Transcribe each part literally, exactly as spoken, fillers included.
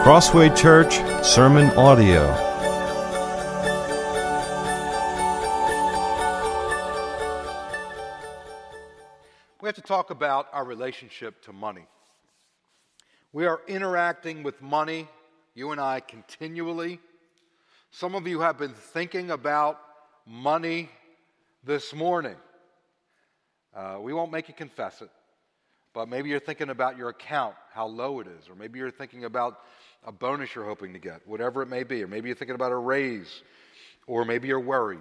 Crossway Church Sermon Audio. We have to talk about our relationship to money. We are interacting with money, you and I, continually. Some of you have been thinking about money this morning. Uh, we won't make you confess it, but maybe you're thinking about your account, how low it is, or maybe you're thinking about a bonus you're hoping to get, whatever it may be, or maybe you're thinking about a raise, or maybe you're worried.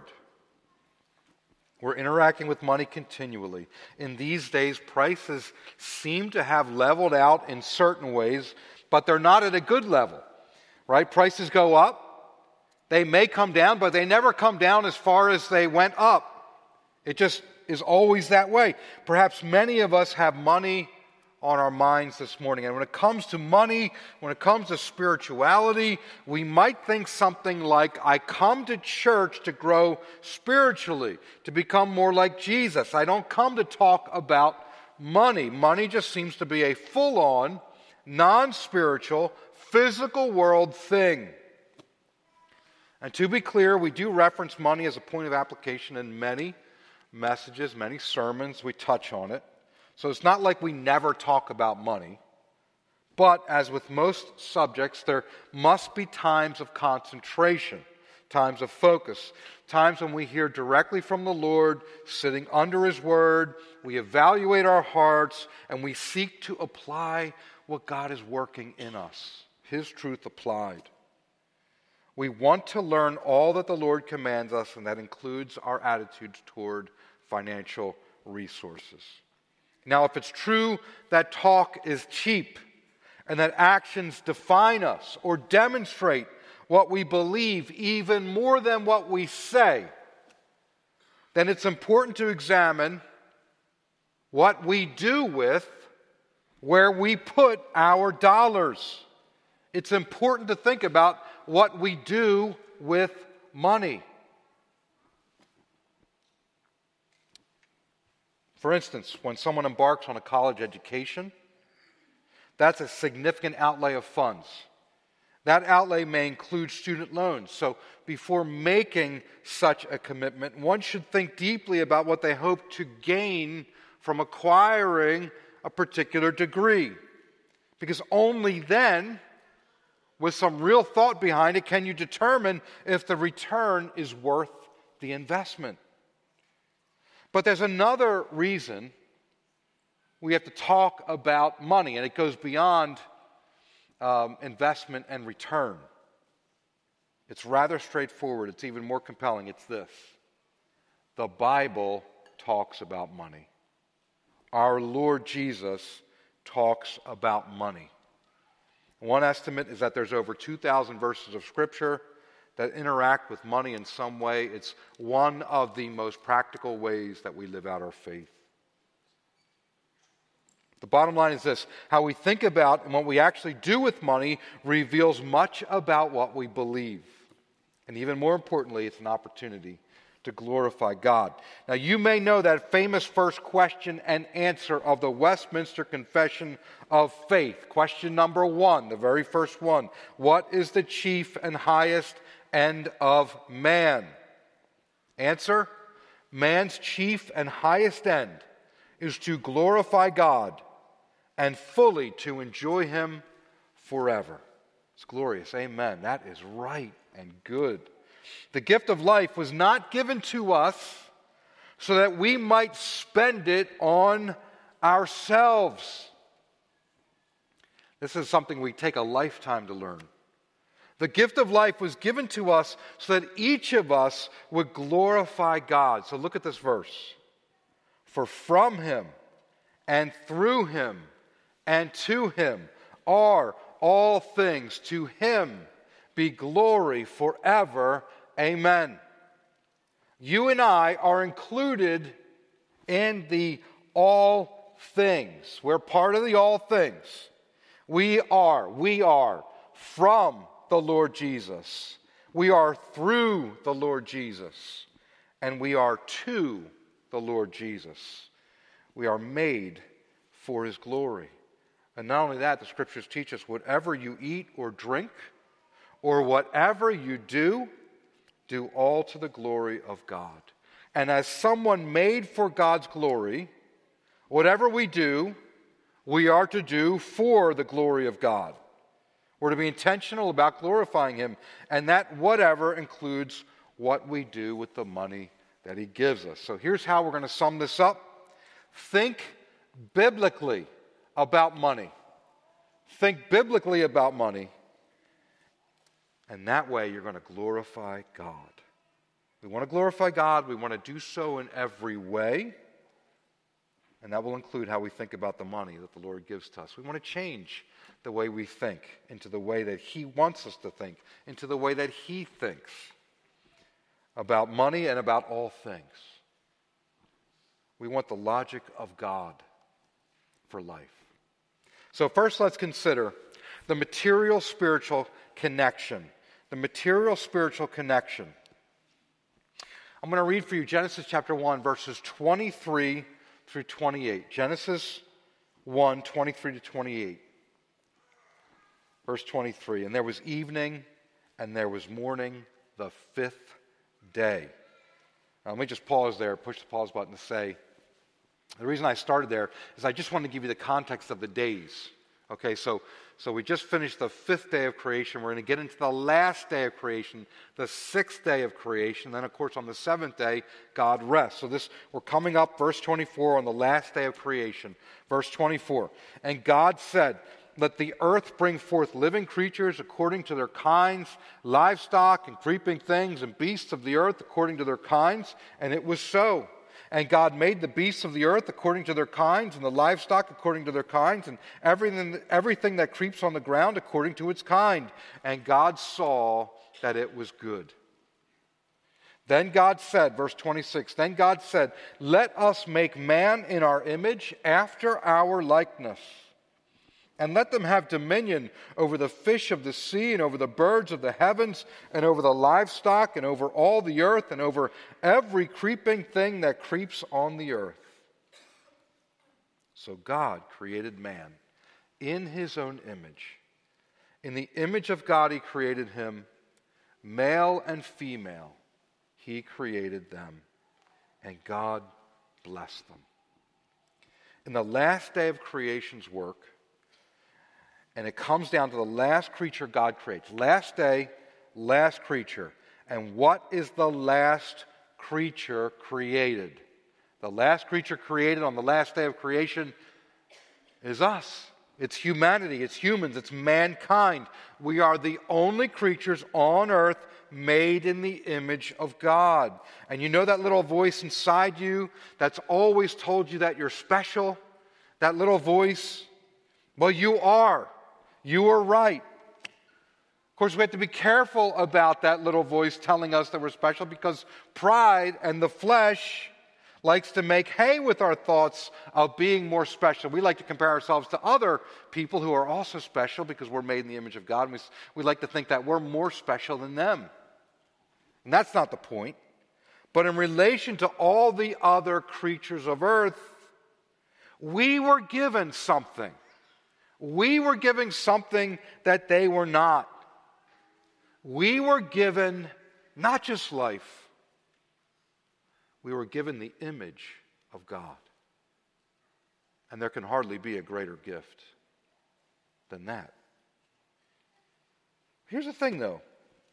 We're interacting with money continually. In these days, prices seem to have leveled out in certain ways, but they're not at a good level, right? Prices go up. They may come down, but they never come down as far as they went up. It just is always that way. Perhaps many of us have money on our minds this morning. And when it comes to money, when it comes to spirituality, we might think something like, I come to church to grow spiritually, to become more like Jesus. I don't come to talk about money. Money just seems to be a full-on, non-spiritual, physical world thing. And to be clear, we do reference money as a point of application in many messages, many sermons. We touch on it. So it's not like we never talk about money. But as with most subjects, there must be times of concentration, times of focus, times when we hear directly from the Lord, sitting under His Word, we evaluate our hearts, and we seek to apply what God is working in us, His truth applied. We want to learn all that the Lord commands us, and that includes our attitudes toward financial resources. Now, if it's true that talk is cheap and that actions define us or demonstrate what we believe even more than what we say, then it's important to examine what we do with where we put our dollars. It's important to think about what we do with money. For instance, when someone embarks on a college education, that's a significant outlay of funds. That outlay may include student loans. So before making such a commitment, one should think deeply about what they hope to gain from acquiring a particular degree. Because only then, with some real thought behind it, can you determine if the return is worth the investment. But there's another reason we have to talk about money, and it goes beyond um, investment and return. It's rather straightforward. It's even more compelling. It's this. The Bible talks about money. Our Lord Jesus talks about money. One estimate is that there's over two thousand verses of Scripture that interact with money in some way. It's one of the most practical ways that we live out our faith. The bottom line is this: how we think about and what we actually do with money reveals much about what we believe. And even more importantly, it's an opportunity to glorify God. Now, you may know that famous first question and answer of the Westminster Confession of Faith. Question number one, the very first one. What is the chief and highest end of man? Answer: man's chief and highest end is to glorify God and fully to enjoy Him forever. It's glorious. Amen. That is right and good. The gift of life was not given to us so that we might spend it on ourselves. This is something we take a lifetime to learn. The gift of life was given to us so that each of us would glorify God. So look at this verse. For from Him and through Him and to Him are all things. To Him be glory forever. Amen. You and I are included in the all things. We're part of the all things. We are, we are from the Lord Jesus. We are through the Lord Jesus. And we are to the Lord Jesus. We are made for His glory. And not only that, the scriptures teach us whatever you eat or drink, or whatever you do, do all to the glory of God. And as someone made for God's glory, whatever we do, we are to do for the glory of God. We're to be intentional about glorifying Him. And that whatever includes what we do with the money that He gives us. So here's how we're going to sum this up. Think biblically about money. Think biblically about money. And that way you're going to glorify God. We want to glorify God. We want to do so in every way. And that will include how we think about the money that the Lord gives to us. We want to change the way we think into the way that He wants us to think, into the way that He thinks about money and about all things. We want the logic of God for life. So first, let's consider the material-spiritual connection. The material-spiritual connection. I'm going to read for you Genesis chapter one, verses twenty-three through twenty-eight. Genesis one, twenty-three to twenty-eight. Verse twenty-three. And there was evening, and there was morning, the fifth day. Now, let me just pause there, push the pause button to say, the reason I started there is I just wanted to give you the context of the days. Okay, so, so we just finished the fifth day of creation. We're going to get into the last day of creation, the sixth day of creation. Then, of course, on the seventh day, God rests. So this, we're coming up, verse twenty-four, on the last day of creation. Verse twenty-four. And God said, let the earth bring forth living creatures according to their kinds, livestock and creeping things and beasts of the earth according to their kinds. And it was so. And God made the beasts of the earth according to their kinds, and the livestock according to their kinds, and everything, everything that creeps on the ground according to its kind. And God saw that it was good. Then God said, verse twenty-six, then God said, let us make man in our image, after our likeness. And let them have dominion over the fish of the sea, and over the birds of the heavens, and over the livestock, and over all the earth, and over every creeping thing that creeps on the earth. So God created man in His own image. In the image of God He created him, male and female He created them, and God blessed them. In the last day of creation's work, and it comes down to the last creature God creates. Last day, last creature. And what is the last creature created? The last creature created on the last day of creation is us. It's humanity. It's humans. It's mankind. We are the only creatures on earth made in the image of God. And you know that little voice inside you that's always told you that you're special? That little voice? Well, you are. You are right. Of course, we have to be careful about that little voice telling us that we're special, because pride and the flesh likes to make hay with our thoughts of being more special. We like to compare ourselves to other people who are also special because we're made in the image of God. And we, we like to think that we're more special than them. And that's not the point. But in relation to all the other creatures of earth, we were given something. We were given something that they were not. We were given not just life. We were given the image of God. And there can hardly be a greater gift than that. Here's the thing, though.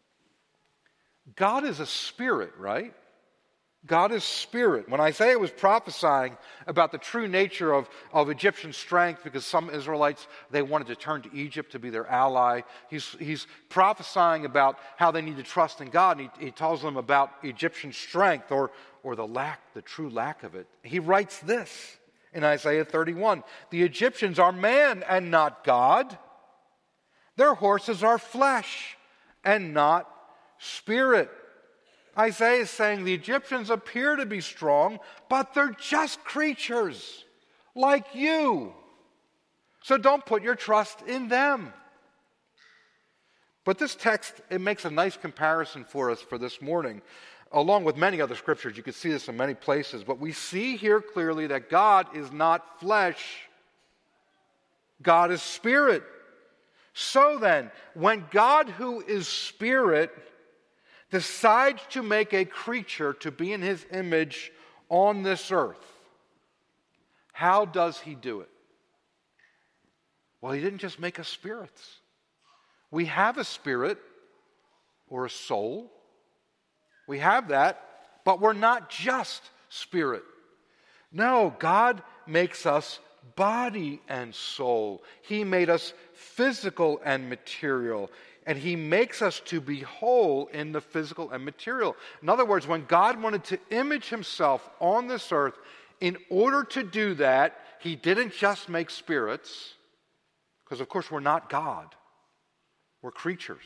God is a spirit, right? God is spirit. When Isaiah was prophesying about the true nature of, of Egyptian strength, because some Israelites, they wanted to turn to Egypt to be their ally, he's, he's prophesying about how they need to trust in God, and he, he tells them about Egyptian strength, or, or the lack, the true lack of it. He writes this in Isaiah thirty-one, the Egyptians are man and not God. Their horses are flesh and not spirit. Isaiah is saying the Egyptians appear to be strong, but they're just creatures like you. So don't put your trust in them. But this text, it makes a nice comparison for us for this morning, along with many other scriptures. You can see this in many places. But we see here clearly that God is not flesh. God is spirit. So then, when God, who is spirit, decides to make a creature to be in his image on this earth, how does he do it? Well, he didn't just make us spirits. We have a spirit or a soul. We have that, but we're not just spirit. No, God makes us body and soul. He made us physical and material, and he makes us to be whole in the physical and material. In other words, when God wanted to image himself on this earth, in order to do that, he didn't just make spirits, because of course we're not God. We're creatures.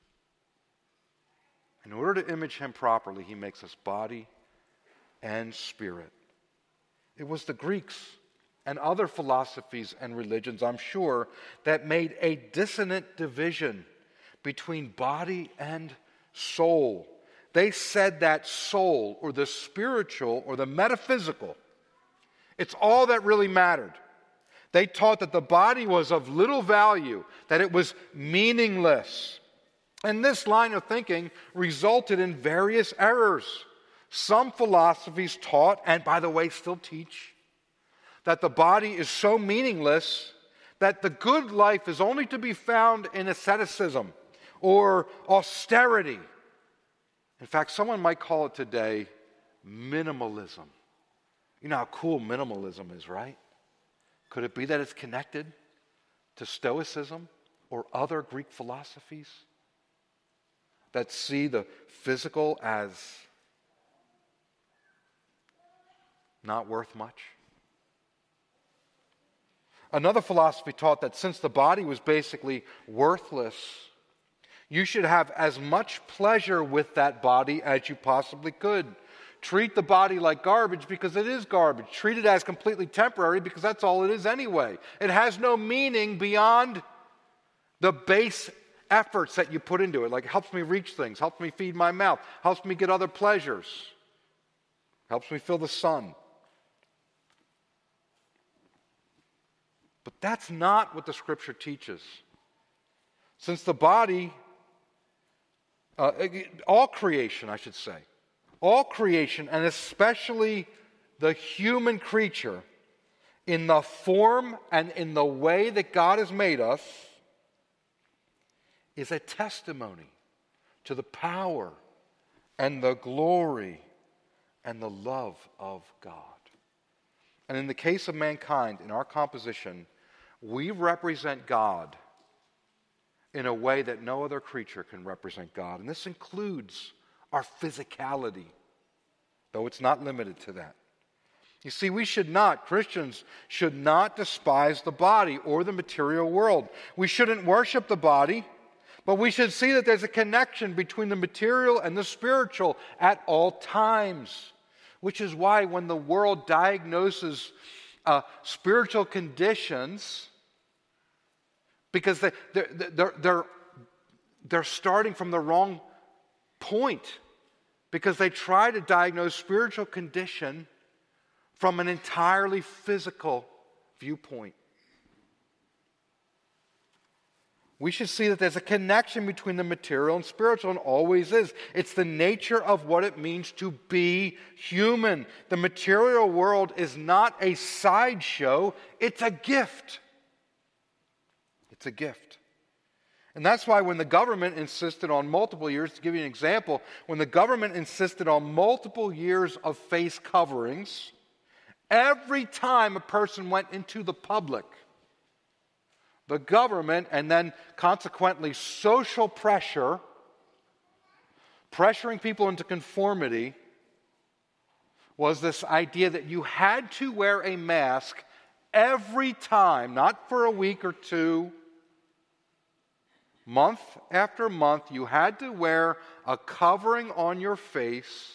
In order to image him properly, he makes us body and spirit. It was the Greeks and other philosophies and religions, I'm sure, that made a dissonant division between body and soul. They said that soul, or the spiritual, or the metaphysical, it's all that really mattered. They taught that the body was of little value, that it was meaningless. And this line of thinking resulted in various errors. Some philosophies taught, and by the way still teach, that the body is so meaningless that the good life is only to be found in asceticism or austerity. In fact, someone might call it today minimalism. You know how cool minimalism is, right? Could it be that it's connected to Stoicism or other Greek philosophies that see the physical as not worth much? Another philosophy taught that since the body was basically worthless, you should have as much pleasure with that body as you possibly could. Treat the body like garbage because it is garbage. Treat it as completely temporary because that's all it is anyway. It has no meaning beyond the base efforts that you put into it. Like it helps me reach things, helps me feed my mouth, helps me get other pleasures, helps me feel the sun. But that's not what the Scripture teaches. Since the body, uh, all creation, I should say, all creation, and especially the human creature, in the form and in the way that God has made us, is a testimony to the power and the glory and the love of God. And in the case of mankind, in our composition, we represent God in a way that no other creature can represent God. And this includes our physicality, though it's not limited to that. You see, we should not, Christians should not despise the body or the material world. We shouldn't worship the body, but we should see that there's a connection between the material and the spiritual at all times. Which is why when the world diagnoses uh, spiritual conditions, because they, they're, they're, they're, they're starting from the wrong point, because they try to diagnose spiritual condition from an entirely physical viewpoint. We should see that there's a connection between the material and spiritual, and always is. It's the nature of what it means to be human. The material world is not a sideshow, it's a gift. It's a gift. And that's why when the government insisted on multiple years, to give you an example, when the government insisted on multiple years of face coverings, every time a person went into the public, the government, and then consequently social pressure, pressuring people into conformity, was this idea that you had to wear a mask every time, not for a week or two, month after month. You had to wear a covering on your face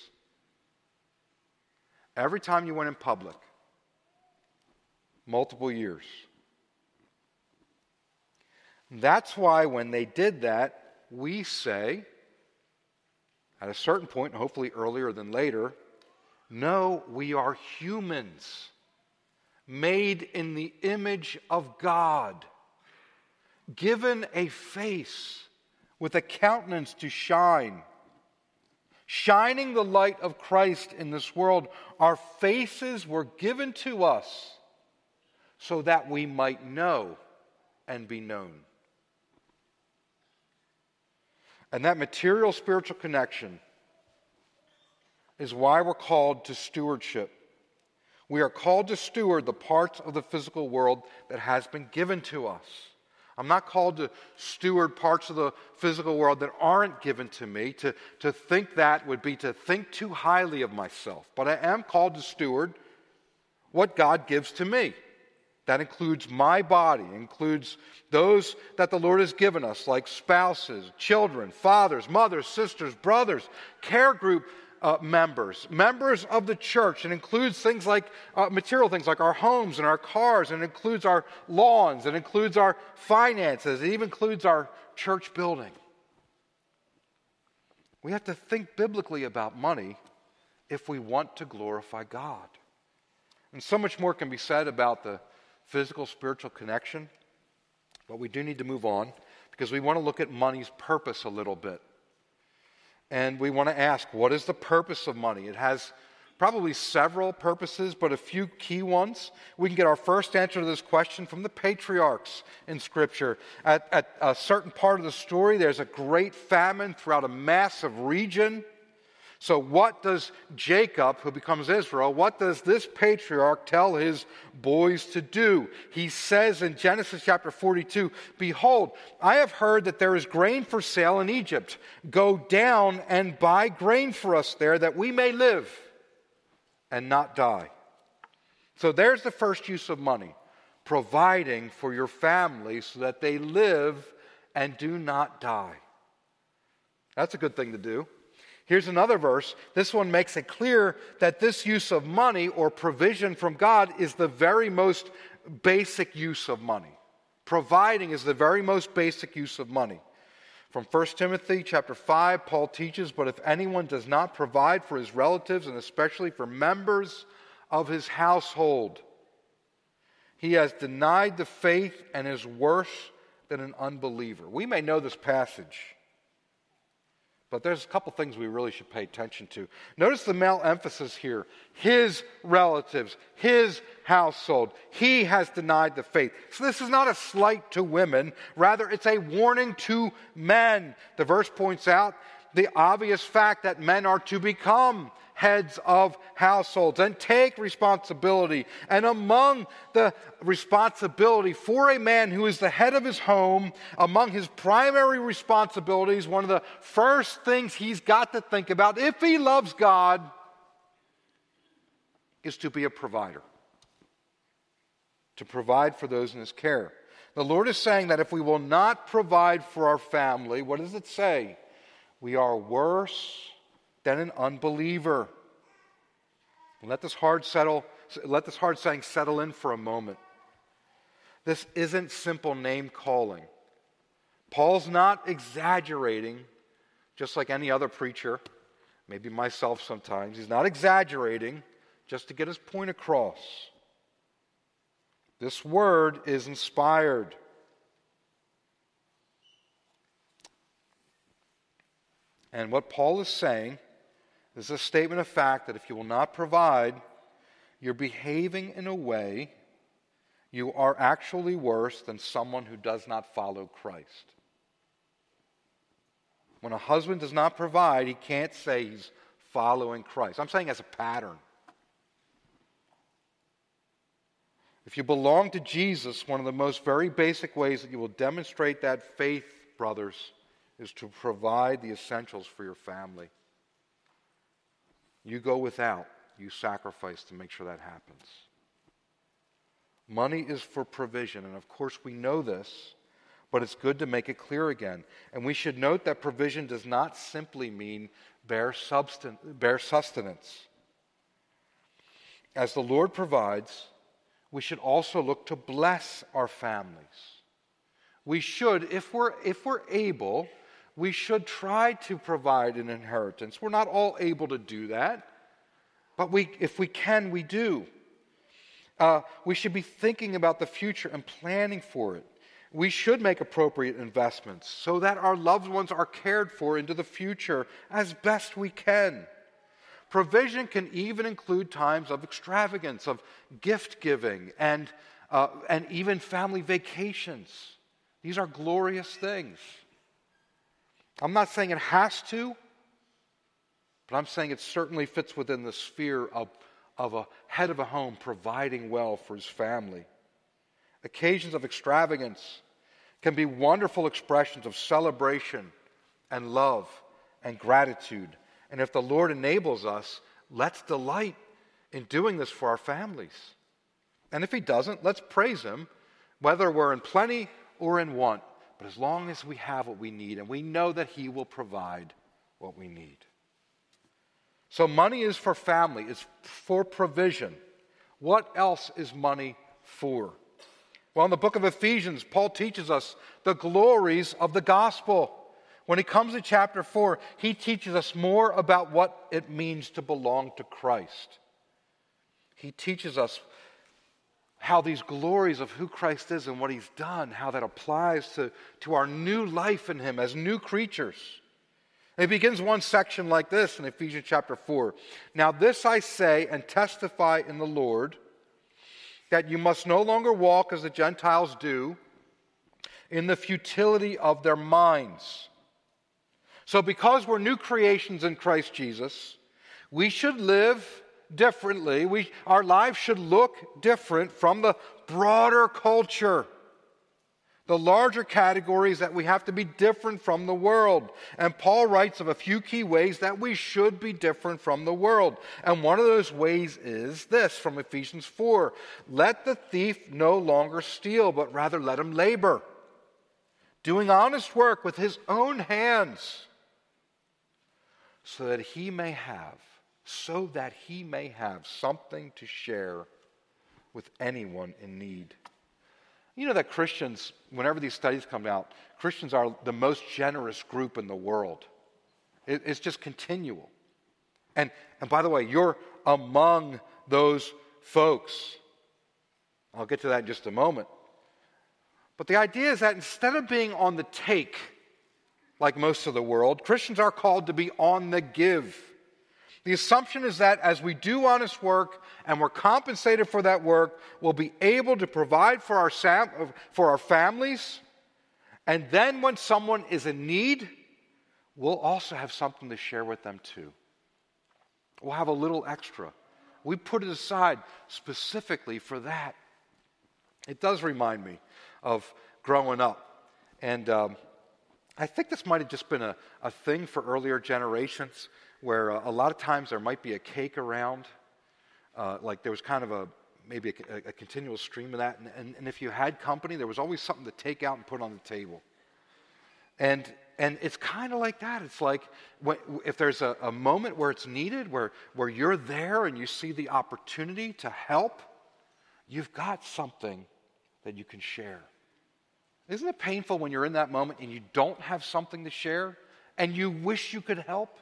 every time you went in public. Multiple years. That's why when they did that, we say, at a certain point, hopefully earlier than later, no, we are humans. made in the image of God, given a face with a countenance to shine, shining the light of Christ in this world. Our faces were given to us so that we might know and be known. And that material spiritual connection is why we're called to stewardship. We are called to steward the parts of the physical world that has been given to us. I'm not called to steward parts of the physical world that aren't given to me. To, to think that would be to think too highly of myself. But I am called to steward what God gives to me. That includes my body, includes those that the Lord has given us, like spouses, children, fathers, mothers, sisters, brothers, care group uh, members, members of the church. It includes things like uh, material things like our homes and our cars. And it includes our lawns. It includes our finances. It even includes our church building. We have to think biblically about money if we want to glorify God. And so much more can be said about the physical, spiritual connection. But we do need to move on because we want to look at money's purpose a little bit. And we want to ask, what is the purpose of money? It has probably several purposes, but a few key ones. We can get our first answer to this question from the patriarchs in Scripture. At, at a certain part of the story, there's a great famine throughout a massive region. So what does Jacob, who becomes Israel, what does this patriarch tell his boys to do? He says in Genesis chapter forty-two, "Behold, I have heard that there is grain for sale in Egypt. Go down and buy grain for us there, that we may live and not die." So there's the first use of money, providing for your family so that they live and do not die. That's a good thing to do. Here's another verse. This one makes it clear that this use of money or provision from God is the very most basic use of money. Providing is the very most basic use of money. From First Timothy chapter five, Paul teaches, "But if anyone does not provide for his relatives, and especially for members of his household, he has denied the faith and is worse than an unbeliever." We may know this passage, but there's a couple things we really should pay attention to. Notice the male emphasis here. His relatives, his household. He has denied the faith. So this is not a slight to women. Rather, it's a warning to men. The verse points out the obvious fact that men are to become heads of households and take responsibility. And among the responsibility for a man who is the head of his home, among his primary responsibilities, one of the first things he's got to think about, if he loves God, is to be a provider. To provide for those in his care. The Lord is saying that if we will not provide for our family, what does it say? We are worse than an unbeliever. Let this hard settle, let this hard saying settle in for a moment. This isn't simple name calling. Paul's not exaggerating, just like any other preacher, maybe myself sometimes. He's not exaggerating just to get his point across. This word is inspired. And what Paul is saying is a statement of fact that if you will not provide, you're behaving in a way you are actually worse than someone who does not follow Christ. When a husband does not provide, he can't say he's following Christ. I'm saying as a pattern. If you belong to Jesus, one of the most very basic ways that you will demonstrate that faith, brothers, is to provide the essentials for your family. You go without, you sacrifice to make sure that happens. Money is for provision, and of course we know this, but it's good to make it clear again. And we should note that provision does not simply mean bare, substan- bare sustenance. As the Lord provides, we should also look to bless our families. We should, if we're, if we're able, we should try to provide an inheritance. We're not all able to do that, but we, if we can, we do. Uh, we should be thinking about the future and planning for it. We should make appropriate investments so that our loved ones are cared for into the future as best we can. Provision can even include times of extravagance, of gift giving, and, uh, and even family vacations. These are glorious things. I'm not saying it has to, but I'm saying it certainly fits within the sphere of, of a head of a home providing well for his family. Occasions of extravagance can be wonderful expressions of celebration and love and gratitude. And if the Lord enables us, let's delight in doing this for our families. And if he doesn't, let's praise him, whether we're in plenty or in want. But as long as we have what we need, and we know that he will provide what we need. So money is for family. It's for provision. What else is money for? Well, in the book of Ephesians, Paul teaches us the glories of the gospel. When he comes to chapter four, he teaches us more about what it means to belong to Christ. He teaches us how these glories of who Christ is and what he's done, how that applies to, to our new life in him as new creatures. And he begins one section like this in Ephesians chapter four. Now this I say and testify in the Lord, that you must no longer walk as the Gentiles do, in the futility of their minds. So because we're new creations in Christ Jesus, we should live differently. We, our lives should look different from the broader culture. The larger categories that we have to be different from the world. And Paul writes of a few key ways that we should be different from the world. And one of those ways is this from Ephesians four. Let the thief no longer steal, but rather let him labor, doing honest work with his own hands, so that he may have, so that he may have something to share with anyone in need. You know that Christians, whenever these studies come out, Christians are the most generous group in the world. It, it's just continual. And, and by the way, you're among those folks. I'll get to that in just a moment. But the idea is that instead of being on the take, like most of the world, Christians are called to be on the give. The assumption is that as we do honest work and we're compensated for that work, we'll be able to provide for our, sam- for our families. And then when someone is in need, we'll also have something to share with them too. We'll have a little extra. We put it aside specifically for that. It does remind me of growing up. And um, I think this might have just been a, a thing for earlier generations, where uh, a lot of times there might be a cake around, uh, like there was kind of a, maybe a, a continual stream of that, and, and, and if you had company, there was always something to take out and put on the table. And and it's kind of like that. It's like when, if there's a, a moment where it's needed, where, where you're there and you see the opportunity to help, you've got something that you can share. Isn't it painful when you're in that moment and you don't have something to share and you wish you could help?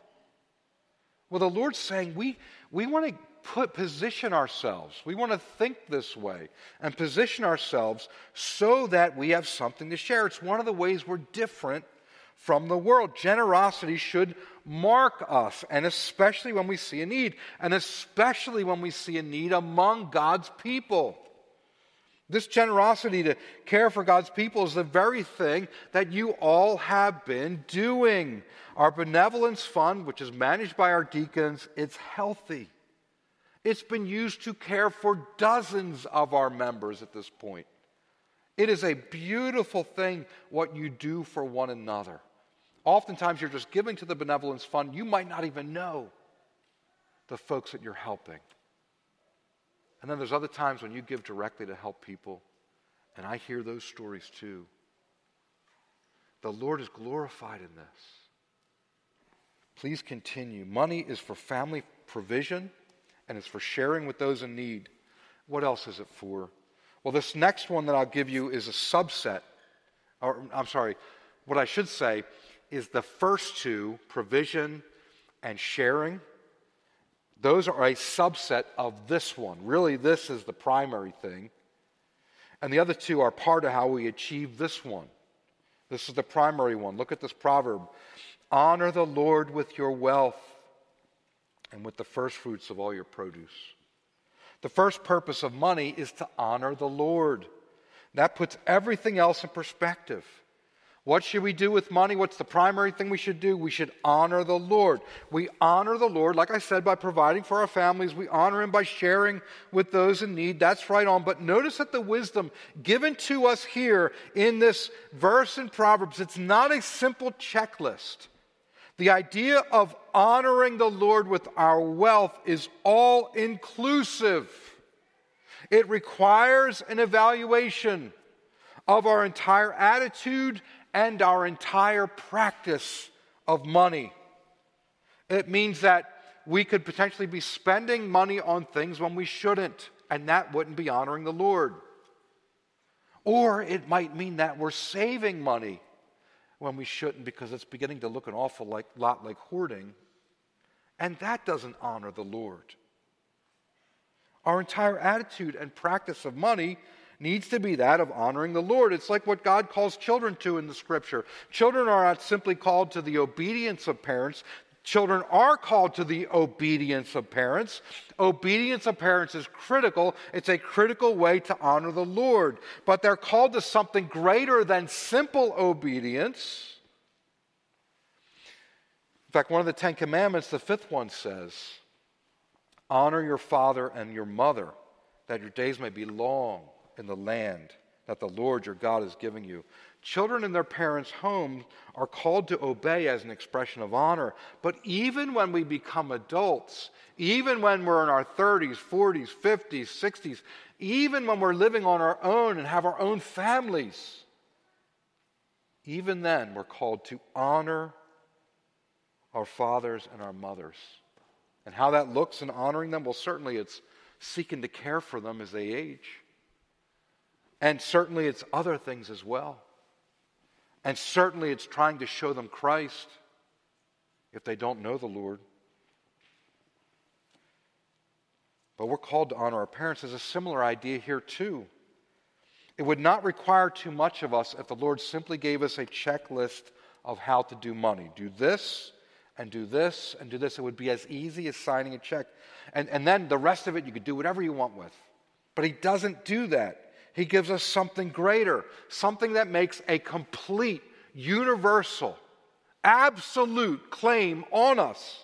Well, the Lord's saying we, we want to put position ourselves. We want to think this way and position ourselves so that we have something to share. It's one of the ways we're different from the world. Generosity should mark us, and especially when we see a need, and especially when we see a need among God's people. This generosity to care for God's people is the very thing that you all have been doing. Our benevolence fund, which is managed by our deacons, it's healthy. It's been used to care for dozens of our members at this point. It is a beautiful thing what you do for one another. Oftentimes you're just giving to the benevolence fund. You might not even know the folks that you're helping. And then there's other times when you give directly to help people, and I hear those stories too. The Lord is glorified in this. Please continue. Money is for family provision, and it's for sharing with those in need. What else is it for? Well, this next one that I'll give you is a subset, or I'm sorry, what I should say is the first two, provision and sharing. Those are a subset of this one. Really, this is the primary thing. And the other two are part of how we achieve this one. This is the primary one. Look at this proverb. Honor the Lord with your wealth and with the first fruits of all your produce. The first purpose of money is to honor the Lord. That puts everything else in perspective. What should we do with money? What's the primary thing we should do? We should honor the Lord. We honor the Lord, like I said, by providing for our families. We honor Him by sharing with those in need. That's right on. But notice that the wisdom given to us here in this verse in Proverbs, it's not a simple checklist. The idea of honoring the Lord with our wealth is all inclusive. It requires an evaluation of our entire attitude and our entire practice of money. It means that we could potentially be spending money on things when we shouldn't, and that wouldn't be honoring the Lord. Or it might mean that we're saving money when we shouldn't because it's beginning to look an awful like, lot like hoarding, and that doesn't honor the Lord. Our entire attitude and practice of money needs to be that of honoring the Lord. It's like what God calls children to in the Scripture. Children are not simply called to the obedience of parents. Children are called to the obedience of parents. Obedience of parents is critical. It's a critical way to honor the Lord. But they're called to something greater than simple obedience. In fact, one of the Ten Commandments, the fifth one says, honor your father and your mother, that your days may be long in the land that the Lord your God is giving you. Children in their parents' homes are called to obey as an expression of honor. But even when we become adults, even when we're in our thirties, forties, fifties, sixties, even when we're living on our own and have our own families, even then we're called to honor our fathers and our mothers. And how that looks in honoring them, well, certainly it's seeking to care for them as they age. And certainly it's other things as well. And certainly it's trying to show them Christ if they don't know the Lord. But we're called to honor our parents. There's a similar idea here too. It would not require too much of us if the Lord simply gave us a checklist of how to do money. Do this, and do this, and do this. It would be as easy as signing a check. And, and then the rest of it you could do whatever you want with. But He doesn't do that. He gives us something greater, something that makes a complete, universal, absolute claim on us.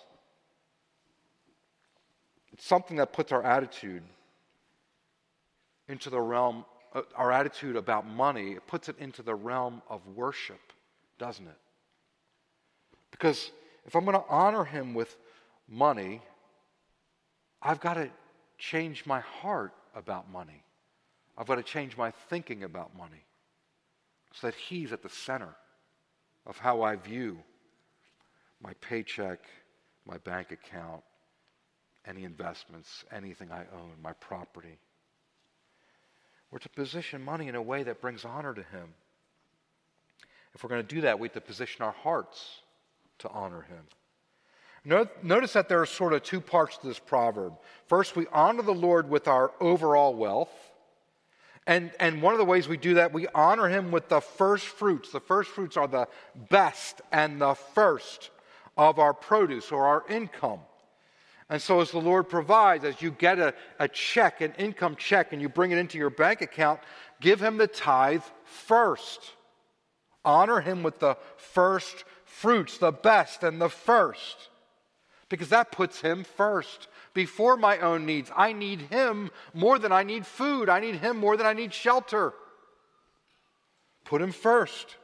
It's something that puts our attitude into the realm, uh, our attitude about money, it puts it into the realm of worship, doesn't it? Because if I'm going to honor Him with money, I've got to change my heart about money. I've got to change my thinking about money so that He's at the center of how I view my paycheck, my bank account, any investments, anything I own, my property. We're to position money in a way that brings honor to Him. If we're going to do that, we have to position our hearts to honor Him. Notice that there are sort of two parts to this proverb. First, we honor the Lord with our overall wealth. And, and one of the ways we do that, we honor Him with the first fruits. The first fruits are the best and the first of our produce or our income. And so as the Lord provides, as you get a, a check, an income check, and you bring it into your bank account, give Him the tithe first. Honor Him with the first fruits, the best and the first. Because that puts Him first. Before my own needs, I need Him more than I need food. I need Him more than I need shelter. Put Him first.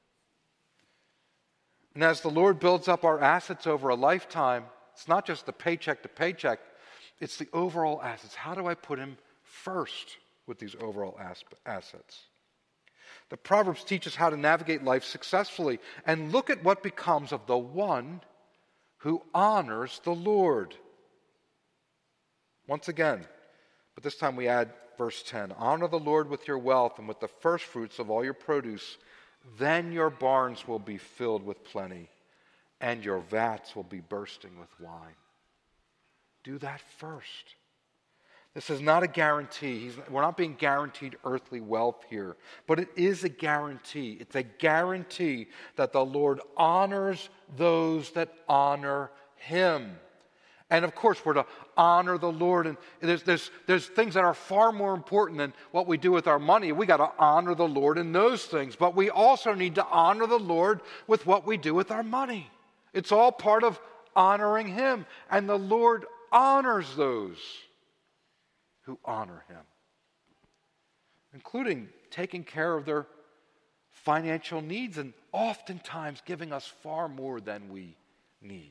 And as the Lord builds up our assets over a lifetime, it's not just the paycheck to paycheck, it's the overall assets. How do I put Him first with these overall assets? The Proverbs teach us how to navigate life successfully. And look at what becomes of the one who honors the Lord. Once again, but this time we add verse ten. Honor the Lord with your wealth and with the first fruits of all your produce. Then your barns will be filled with plenty, and your vats will be bursting with wine. do that first. This is not a guarantee. He's, we're not being guaranteed earthly wealth here, but it is a guarantee. It's a guarantee that the Lord honors those that honor Him. And of course, we're to honor the Lord. And there's, there's, there's things that are far more important than what we do with our money. We got to honor the Lord in those things. But we also need to honor the Lord with what we do with our money. It's all part of honoring Him. And the Lord honors those who honor Him, including taking care of their financial needs and oftentimes giving us far more than we need.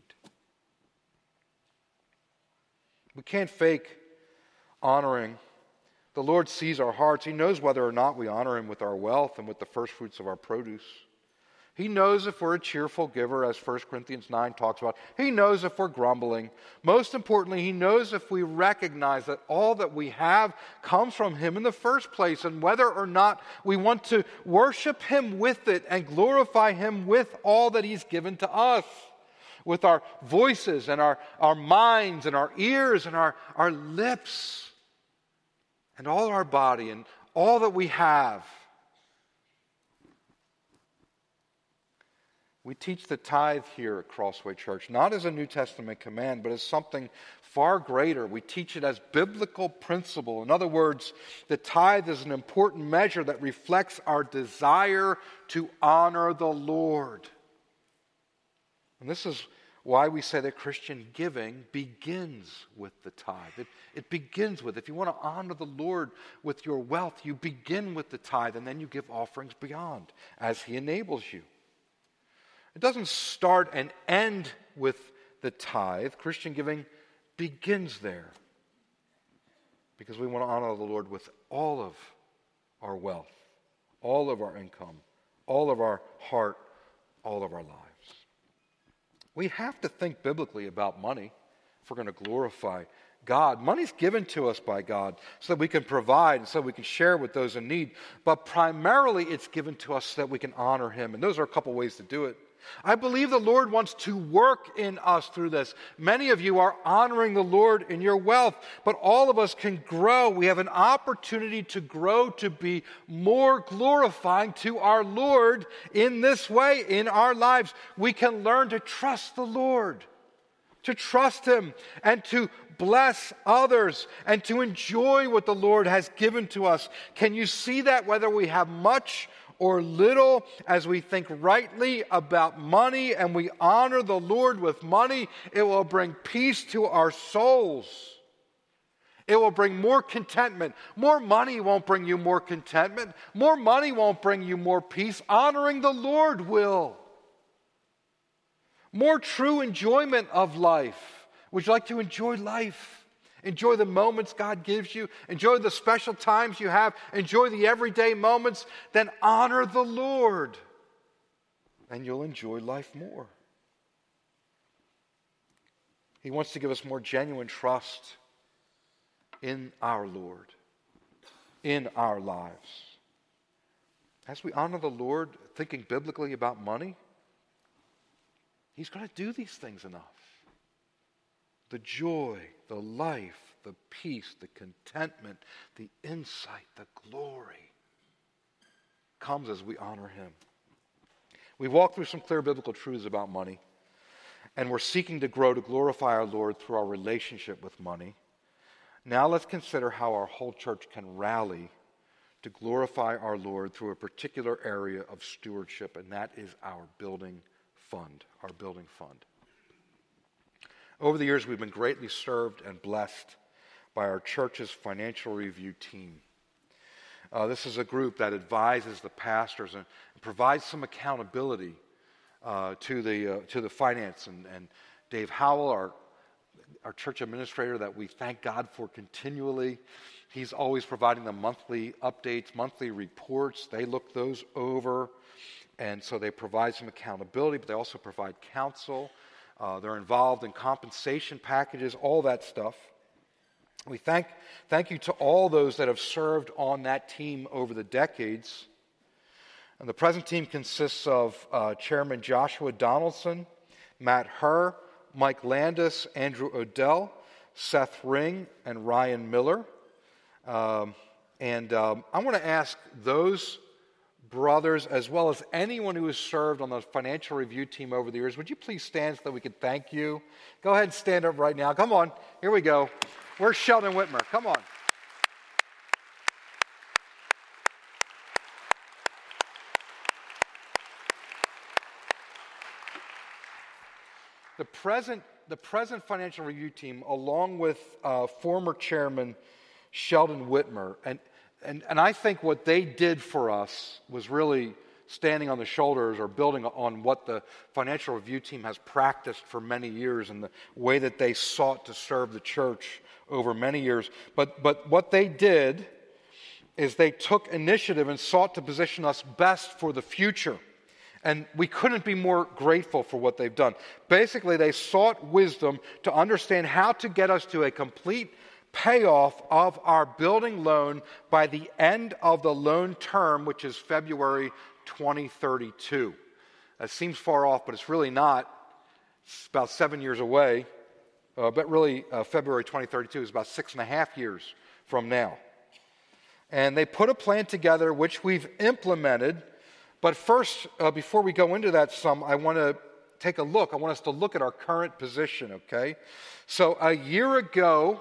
We can't fake honoring. The Lord sees our hearts. He knows whether or not we honor Him with our wealth and with the first fruits of our produce. He knows if we're a cheerful giver, as First Corinthians nine talks about. He knows if we're grumbling. Most importantly, He knows if we recognize that all that we have comes from Him in the first place, and whether or not we want to worship Him with it and glorify Him with all that He's given to us, with our voices and our, our minds and our ears and our, our lips and all our body and all that we have. We teach the tithe here at Crossway Church, not as a New Testament command, but as something far greater. We teach it as biblical principle. In other words, the tithe is an important measure that reflects our desire to honor the Lord. And this is why we say that Christian giving begins with the tithe. It, it begins with, if you want to honor the Lord with your wealth, you begin with the tithe, and then you give offerings beyond as He enables you. It doesn't start and end with the tithe. Christian giving begins there because we want to honor the Lord with all of our wealth, all of our income, all of our heart, all of our lives. We have to think biblically about money if we're going to glorify God. Money's given to us by God so that we can provide and so we can share with those in need. But primarily it's given to us so that we can honor Him. And those are a couple ways to do it. I believe the Lord wants to work in us through this. Many of you are honoring the Lord in your wealth, but all of us can grow. We have an opportunity to grow to be more glorifying to our Lord in this way in our lives. We can learn to trust the Lord, to trust Him, and to bless others, and to enjoy what the Lord has given to us. Can you see that whether we have much or little, as we think rightly about money and we honor the Lord with money, it will bring peace to our souls. It will bring more contentment. More money won't bring you more contentment. More money won't bring you more peace. Honoring the Lord will. More true enjoyment of life. Would you like to enjoy life? Enjoy the moments God gives you. Enjoy the special times you have. Enjoy the everyday moments. Then honor the Lord. And you'll enjoy life more. He wants to give us more genuine trust in our Lord, in our lives. As we honor the Lord, thinking biblically about money, He's going to do these things enough. The joy, the life, the peace, the contentment, the insight, the glory comes as we honor Him. We walked through some clear biblical truths about money, and we're seeking to grow to glorify our Lord through our relationship with money. Now let's consider how our whole church can rally to glorify our Lord through a particular area of stewardship, and that is our building fund, our building fund. Over the years, we've been greatly served and blessed by our church's financial review team. Uh, this is a group that advises the pastors and provides some accountability uh, to the uh, to the finance. And, and Dave Howell, our our church administrator, that we thank God for continually. He's always providing them monthly updates, monthly reports. They look those over, and so they provide some accountability, but they also provide counsel. Uh, they're involved in compensation packages, all that stuff. We thank, thank you to all those that have served on that team over the decades. And the present team consists of uh, Chairman Joshua Donaldson, Matt Herr, Mike Landis, Andrew Odell, Seth Ring and Ryan Miller. Um, and um, I want to ask those brothers, as well as anyone who has served on the financial review team over the years, would you please stand so that we can thank you? Go ahead and stand up right now. Come on. Here we go. Where's Sheldon Whitmer? Come on. The present, the present financial review team, along with uh, former chairman Sheldon Whitmer, and, and, and I think what they did for us was really standing on the shoulders or building on what the financial review team has practiced for many years and the way that they sought to serve the church over many years. But, but what they did is they took initiative and sought to position us best for the future. And we couldn't be more grateful for what they've done. Basically, they sought wisdom to understand how to get us to a complete payoff of our building loan by the end of the loan term, which is February twenty thirty-two. That seems far off, but it's really not. It's about seven years away. Uh, but really, uh, February twenty thirty-two is about six and a half years from now. And they put a plan together, which we've implemented. But first, uh, before we go into that some, I want to take a look. I want us to look at our current position, okay? So a year ago,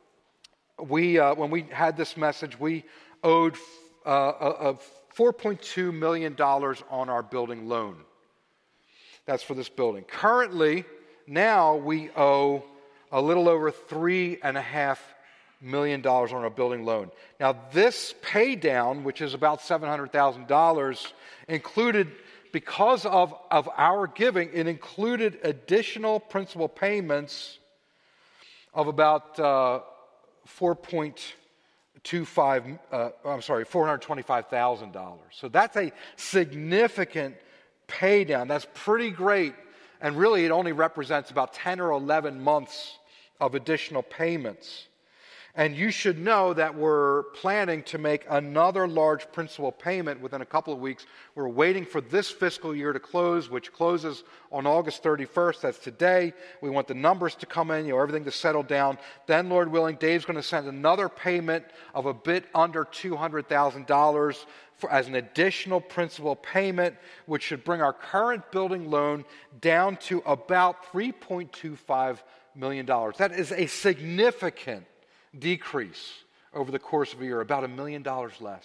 we uh, when we had this message, we owed uh, a four point two million dollars on our building loan. That's for this building. Currently, now we owe a little over three and a half million dollars on our building loan. Now, this pay down, which is about seven hundred thousand dollars, included, because of, of our giving, it included additional principal payments of about uh, four point two five, uh, I'm sorry, four hundred twenty-five thousand dollars. So that's a significant pay down. That's pretty great. And really, it only represents about ten or eleven months of additional payments. And you should know that we're planning to make another large principal payment within a couple of weeks. We're waiting for this fiscal year to close, which closes on August thirty-first. That's today. We want the numbers to come in, you know, everything to settle down. Then, Lord willing, Dave's going to send another payment of a bit under two hundred thousand dollars for, as an additional principal payment, which should bring our current building loan down to about three point two five million dollars. That is a significant decrease over the course of a year, about a million dollars less.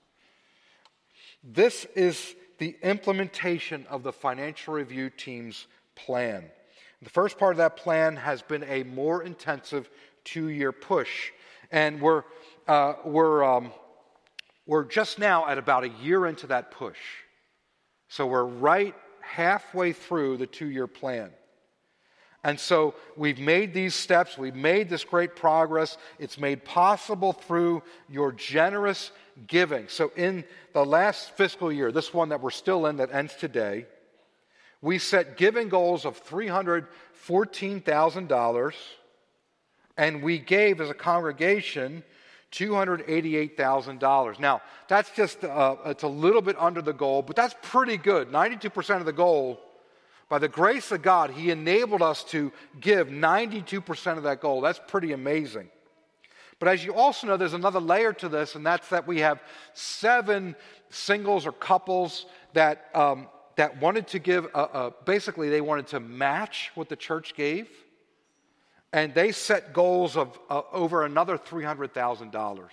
This is the implementation of the financial review team's plan. The first part of that plan has been a more intensive two-year push, and we're uh, we're um, we're just now at about a year into that push. So we're right halfway through the two-year plan. And so we've made these steps, we've made this great progress. It's made possible through your generous giving. So in the last fiscal year, this one that we're still in that ends today, we set giving goals of three hundred fourteen thousand dollars, and we gave as a congregation two hundred eighty-eight thousand dollars. Now, that's just, uh, it's a little bit under the goal, but that's pretty good. ninety-two percent of the goal. By the grace of God, He enabled us to give ninety-two percent of that goal. That's pretty amazing. But as you also know, there's another layer to this, and that's that we have seven singles or couples that um, that wanted to give, a, a, basically they wanted to match what the church gave, and they set goals of uh, over another three hundred thousand dollars.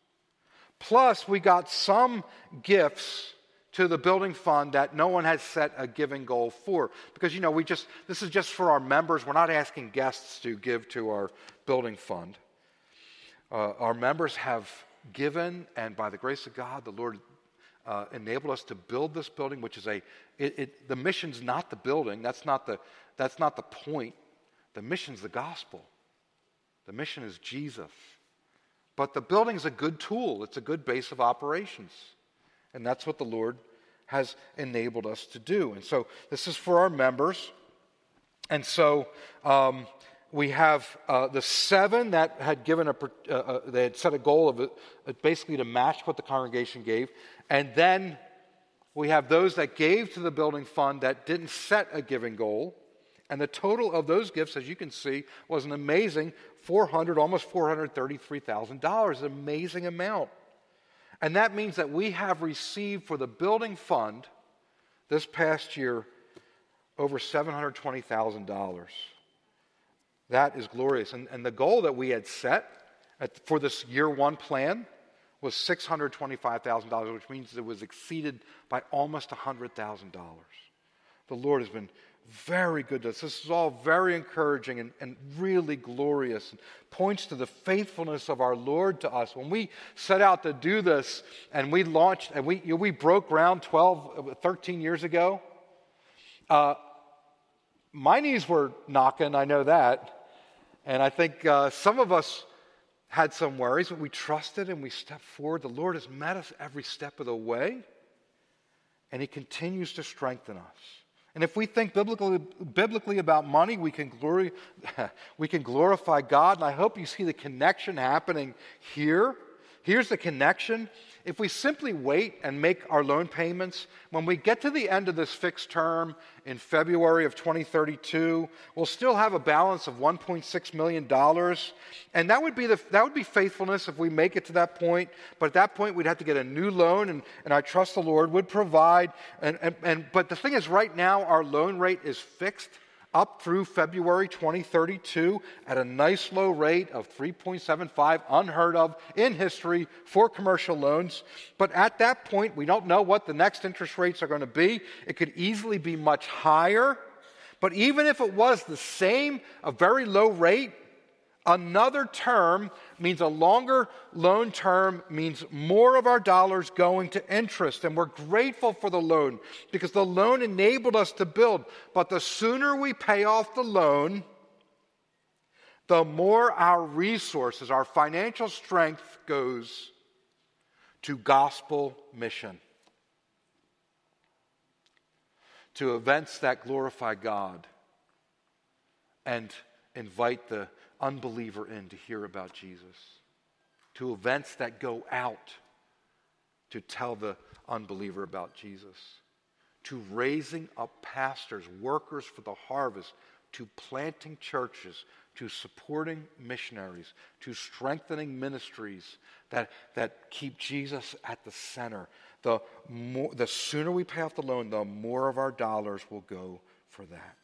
Plus, we got some gifts to the building fund that no one has set a giving goal for. Because, you know, we just, this is just for our members. We're not asking guests to give to our building fund. Uh, our members have given, and by the grace of God, the Lord uh, enabled us to build this building, which is a, it, it, the mission's not the building. That's not the, that's not the point. The mission's the gospel. The mission is Jesus. But the building's a good tool. It's a good base of operations. And that's what the Lord has enabled us to do. And so this is for our members. And so um, we have uh, the seven that had given a, uh, uh, they had set a goal of uh, basically to match what the congregation gave. And then we have those that gave to the building fund that didn't set a giving goal. And the total of those gifts, as you can see, was an amazing four hundred, almost four hundred thirty-three thousand dollars, an amazing amount. And that means that we have received for the building fund this past year over seven hundred twenty thousand dollars. That is glorious. And, and the goal that we had set at, for this year one plan was six hundred twenty-five thousand dollars, which means it was exceeded by almost one hundred thousand dollars. The Lord has been very good to us. This is all very encouraging and, and really glorious, and points to the faithfulness of our Lord to us. When we set out to do this and we launched, and we, you know, we broke ground twelve, thirteen years ago, uh, my knees were knocking, I know that. And I think uh, some of us had some worries, but we trusted and we stepped forward. The Lord has met us every step of the way, and He continues to strengthen us. And if we think biblically, biblically about money, we can, glory, we can glorify God. And I hope you see the connection happening here. Here's the connection. If we simply wait and make our loan payments, when we get to the end of this fixed term in February of twenty thirty-two, we'll still have a balance of one point six million dollars. And that would be the that would be faithfulness if we make it to that point. But at that point, we'd have to get a new loan, and, and I trust the Lord would provide. And, and, and But the thing is, right now, our loan rate is fixed up through February twenty thirty-two at a nice low rate of three point seven five, unheard of in history for commercial loans. But at that point, we don't know what the next interest rates are going to be. It could easily be much higher. But even if it was the same, a very low rate, another term means a longer loan term means more of our dollars going to interest. And we're grateful for the loan because the loan enabled us to build. But the sooner we pay off the loan, the more our resources, our financial strength goes to gospel mission, to events that glorify God and invite the unbeliever in to hear about Jesus, to events that go out to tell the unbeliever about Jesus, to raising up pastors, workers for the harvest, to planting churches, to supporting missionaries, to strengthening ministries that, that keep Jesus at the center. The more, the sooner we pay off the loan, the more of our dollars will go for that.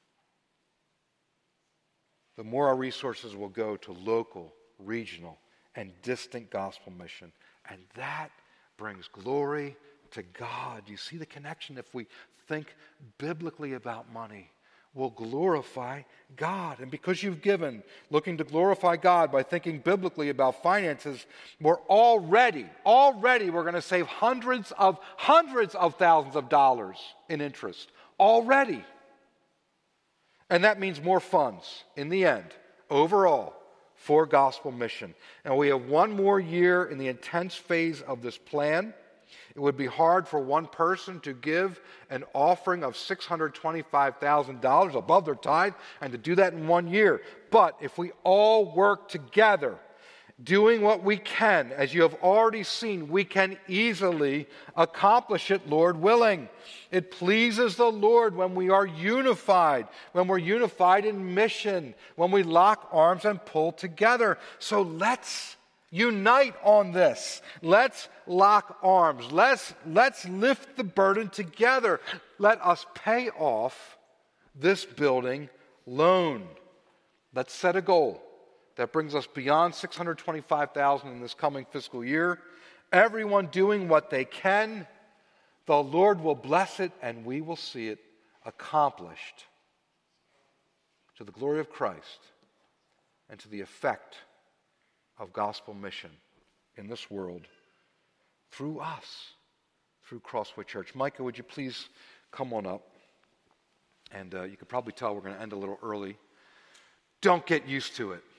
The more our resources will go to local, regional, and distant gospel mission. And that brings glory to God. You see the connection? If we think biblically about money, we'll glorify God. And because you've given, looking to glorify God by thinking biblically about finances, we're already, already we're going to save hundreds of, hundreds of thousands of dollars in interest. Already. And that means more funds in the end, overall, for gospel mission. And we have one more year in the intense phase of this plan. It would be hard for one person to give an offering of six hundred twenty-five thousand dollars above their tithe and to do that in one year. But if we all work together, doing what we can, as you have already seen, we can easily accomplish it, Lord willing. It pleases the Lord when we are unified, when we're unified in mission, when we lock arms and pull together. So let's unite on this. Let's lock arms. Let's, let's lift the burden together. Let us pay off this building loan. Let's set a goal that brings us beyond six hundred twenty-five thousand dollars in this coming fiscal year. Everyone doing what they can, the Lord will bless it and we will see it accomplished to the glory of Christ and to the effect of gospel mission in this world through us, through Crossway Church. Micah, would you please come on up? And uh, you could probably tell we're going to end a little early. Don't get used to it.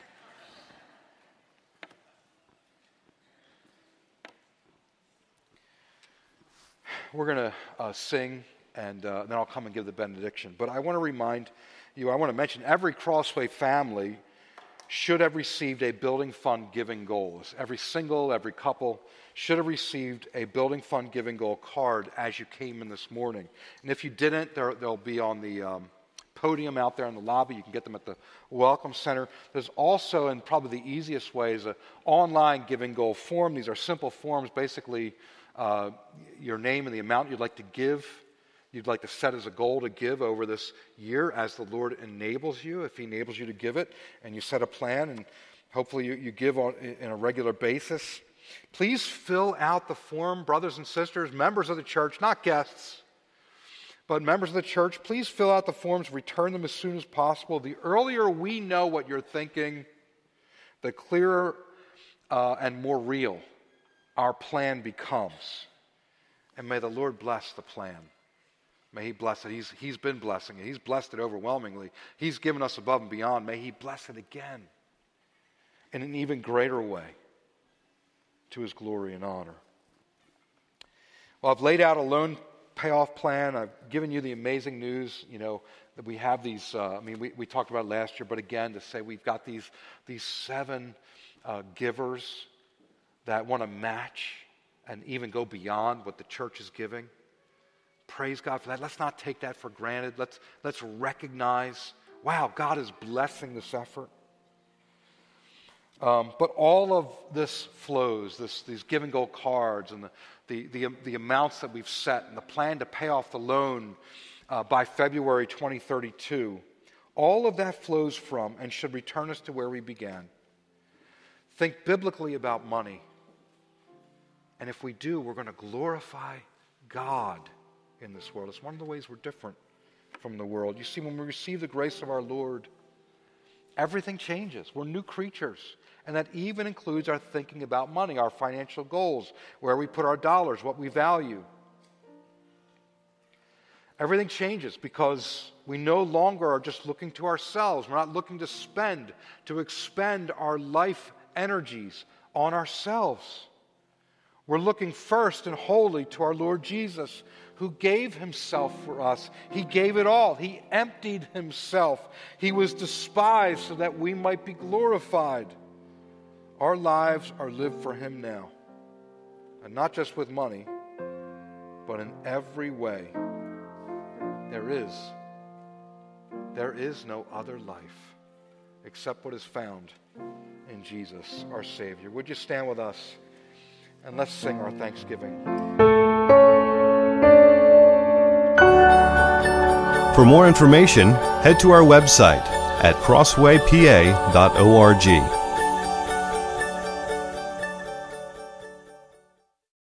We're going to uh, sing, and uh, then I'll come and give the benediction. But I want to remind you, I want to mention every Crossway family should have received a building fund giving goal. Every single, every couple should have received a building fund giving goal card as you came in this morning. And if you didn't, there, they'll be on the um, podium out there in the lobby. You can get them at the Welcome Center. There's also, and probably the easiest way, is an online giving goal form. These are simple forms, basically uh, your name and the amount you'd like to give, you'd like to set as a goal to give over this year as the Lord enables you, if He enables you to give it, and you set a plan, and hopefully you, you give on in a regular basis. Please fill out the form, brothers and sisters, members of the church, not guests, but members of the church. Please fill out the forms, return them as soon as possible. The earlier we know what you're thinking, the clearer uh, and more real our plan becomes. And may the Lord bless the plan. May He bless it. He's, he's been blessing it. He's blessed it overwhelmingly. He's given us above and beyond. May He bless it again in an even greater way to His glory and honor. Well, I've laid out a loan payoff plan. I've given you the amazing news, you know, that we have these, uh, I mean, we, we talked about it last year, but again, to say we've got these, these seven uh, givers that want to match and even go beyond what the church is giving. Praise God for that. Let's not take that for granted. Let's, let's recognize, wow, God is blessing this effort. Um, but all of this flows, this, these giving goal cards and the, the, the, the amounts that we've set and the plan to pay off the loan uh, by February twenty thirty-two, all of that flows from and should return us to where we began. Think biblically about money. And if we do, we're going to glorify God in this world. It's one of the ways we're different from the world. You see, when we receive the grace of our Lord, everything changes. We're new creatures. And that even includes our thinking about money, our financial goals, where we put our dollars, what we value. Everything changes because we no longer are just looking to ourselves. We're not looking to spend, to expend our life energies on ourselves. We're looking first and wholly to our Lord Jesus, who gave Himself for us. He gave it all. He emptied Himself. He was despised so that we might be glorified. Our lives are lived for Him now. And not just with money, but in every way. There is, there is no other life except what is found in Jesus, our Savior. Would you stand with us and let's sing our thanksgiving. For more information, head to our website at crossway p a dot org.